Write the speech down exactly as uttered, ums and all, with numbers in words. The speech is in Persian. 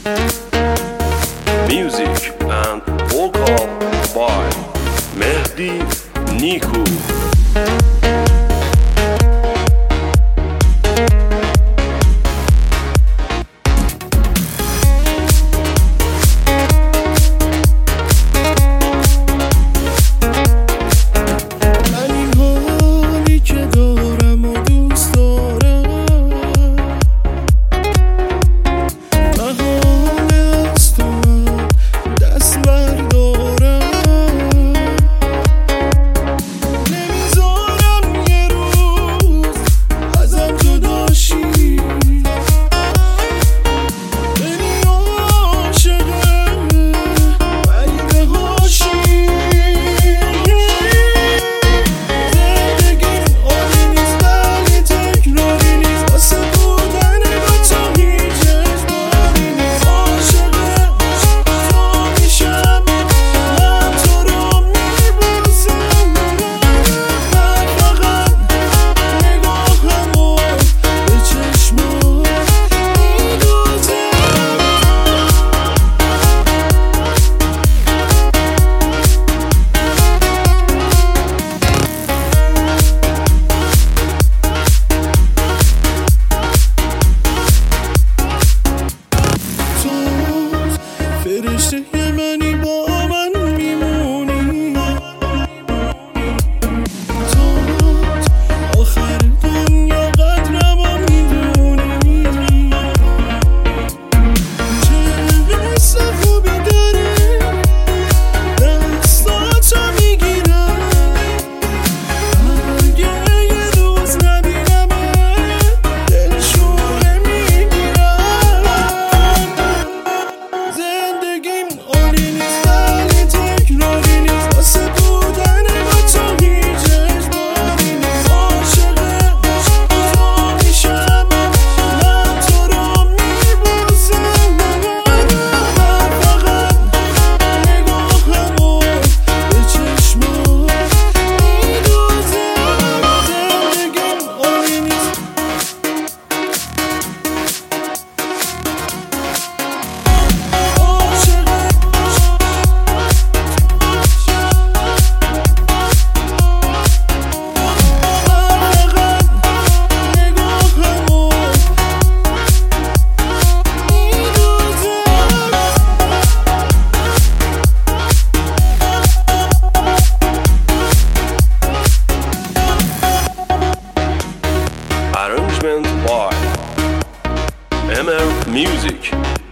Music and vocal by Mehdi Niku. فرشته منی با من میمونی تا آخر دنیا قدرمو میدونی چه حس خوبی داره دستاتو میگیرم اگه یه روز نبینمه دلشونه میگیرم زندگیم عالی نیست ولی تکراری نیست واسه بودن با تو هیچ اجباری نیست عاشق تو میشم من تو رو میبوسم من فقط نگاهمو به چشمات میدوزم زندگیم عالی نیست Arrangement by M R Music.